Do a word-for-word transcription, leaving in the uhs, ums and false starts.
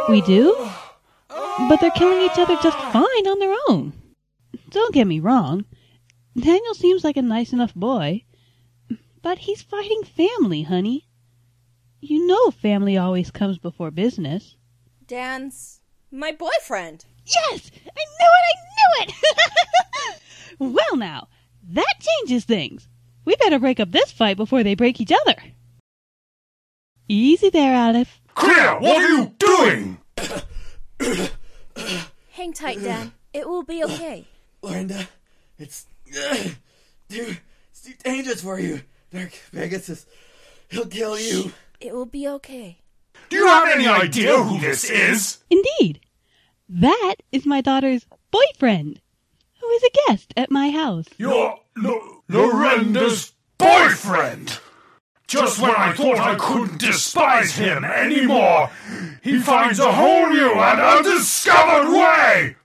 We do? But they're killing each other just fine on their own. Don't get me wrong. Daniel seems like a nice enough boy. But he's fighting family, honey. You know family always comes before business. Dan's my boyfriend. Yes! I knew it! I knew it! Well now, that changes things. We better break up this fight before they break each other. Easy there, Aleph. Clea, what are you doing? Hang tight, Dan. It will be okay. Lorinda, it's uh, too, it's too dangerous for you. Dark Pegasus, he'll kill you. It will be okay. Do you have any idea who this is? Indeed. That is my daughter's boyfriend, who is a guest at my house. You're L- Lorenda's boyfriend! Just when I thought I couldn't despise him anymore, he finds a whole new and undiscovered way!